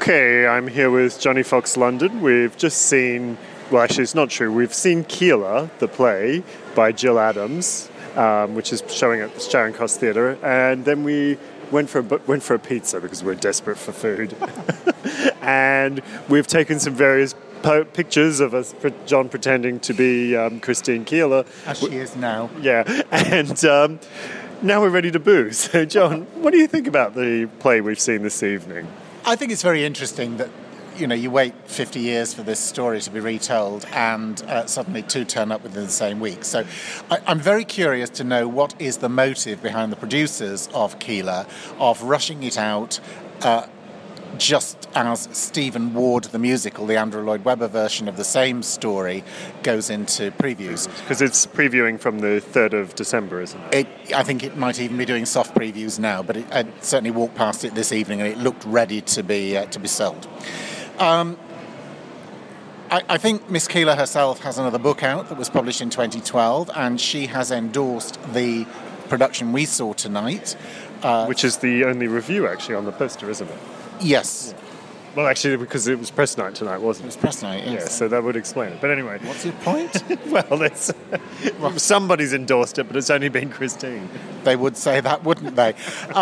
Okay, I'm here with Johnny Fox London. We've just seen, well, actually, it's not true. We've seen Keeler, the play by Jill Adams, which is showing at the Charing Cross Theatre, and then we went for a pizza because we're desperate for food, and we've taken some various pictures of us, John pretending to be Christine Keeler. As she is now. Yeah, and now we're ready to booze. So, John, what do you think about the play we've seen this evening? I think it's very interesting that, you wait 50 years for this story to be retold and suddenly two turn up within the same week. So I'm very curious to know what is the motive behind the producers of Keeler of rushing it out just as Stephen Ward, the musical, the Andrew Lloyd Webber version of the same story, goes into previews. Because it's previewing from the 3rd of December, isn't it? I think it might even be doing soft previews now, but I certainly walked past it this evening and it looked ready to be sold. I think Miss Keeler herself has another book out that was published in 2012, and she has endorsed the production we saw tonight. Which is the only review, actually, on the poster, isn't it? Yes. Well, actually, because it was press night tonight, wasn't it? It was press night, yes. Yeah, so that would explain it. But anyway. What's your point? Well, somebody's endorsed it, but it's only been Christine. They would say that, wouldn't they?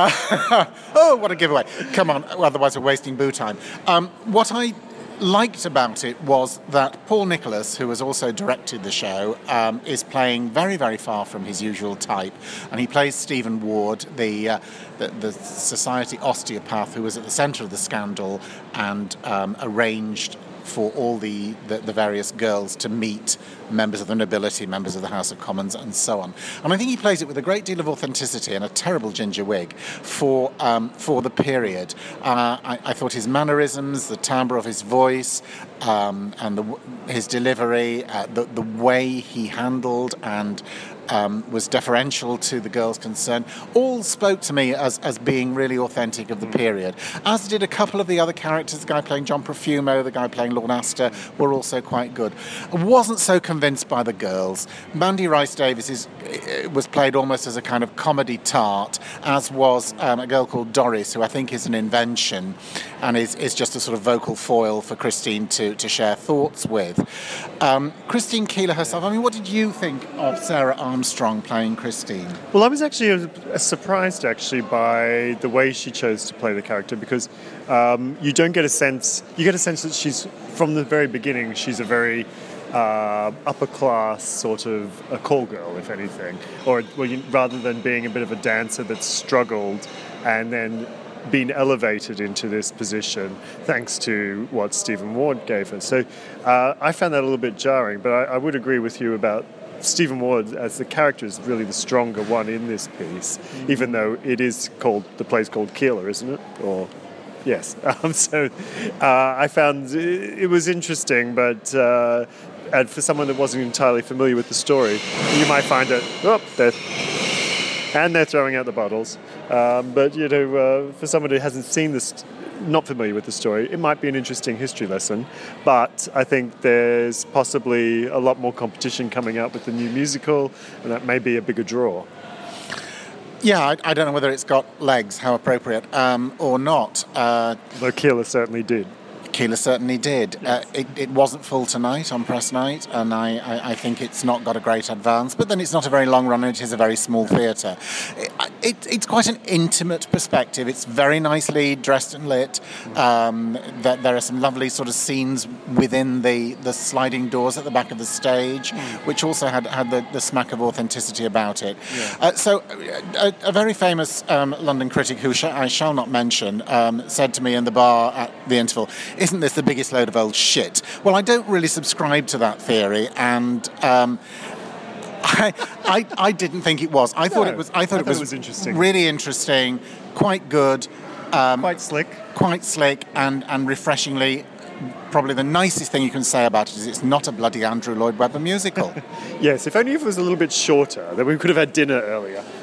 Oh, what a giveaway. Come on, otherwise we're wasting boo time. What I liked about it was that Paul Nicholas, who has also directed the show, is playing very, very far from his usual type, and he plays Stephen Ward, the society osteopath who was at the centre of the scandal and arranged for all the various girls to meet members of the nobility, members of the House of Commons, and so on. And I think he plays it with a great deal of authenticity and a terrible ginger wig for the period. I thought his mannerisms, the timbre of his voice, and his delivery, the way he handled and was deferential to the girls concerned, all spoke to me as being really authentic of the period. As did a couple of the other characters. The guy playing John Profumo, the guy playing Lord Astor, were also quite good. I wasn't so convinced by the girls. Mandy Rice Davis was played almost as a kind of comedy tart, as was a girl called Doris, who I think is an invention and is just a sort of vocal foil for Christine to share thoughts with. Christine Keeler herself, I mean, what did you think of Sarah Armstrong playing Christine? Well, I was actually surprised, by the way she chose to play the character, because you get a sense that she's, from the very beginning, she's a very upper class sort of a call girl, if anything, or rather than being a bit of a dancer that's struggled and then been elevated into this position thanks to what Stephen Ward gave her. So I found that a little bit jarring, but I would agree with you about Stephen Ward as the character is really the stronger one in this piece, even though the play's called Keeler, isn't it? Or yes. So I found it was interesting, but and for someone that wasn't entirely familiar with the story, you might find it, they're throwing out the bottles. But, for someone who hasn't seen this, not familiar with the story, it might be an interesting history lesson. But I think there's possibly a lot more competition coming up with the new musical, and that may be a bigger draw. Yeah, I don't know whether it's got legs, how appropriate, or not. Though Keeler certainly did. Keeler certainly did. Yes. It wasn't full tonight on press night, and I think it's not got a great advance, but then it's not a very long run, and it is a very small theatre. It's quite an intimate perspective. It's very nicely dressed and lit. There are some lovely sort of scenes within the sliding doors at the back of the stage, which also had the smack of authenticity about it. Yeah. So a very famous London critic, who I shall not mention, said to me in the bar at the interval, "Isn't this the biggest load of old shit?" Well, I don't really subscribe to that theory, and I didn't think it was. I thought it was interesting. Really interesting, quite good, quite slick, and refreshingly. Probably the nicest thing you can say about it is it's not a bloody Andrew Lloyd Webber musical. Yes, if only if it was a little bit shorter, then we could have had dinner earlier.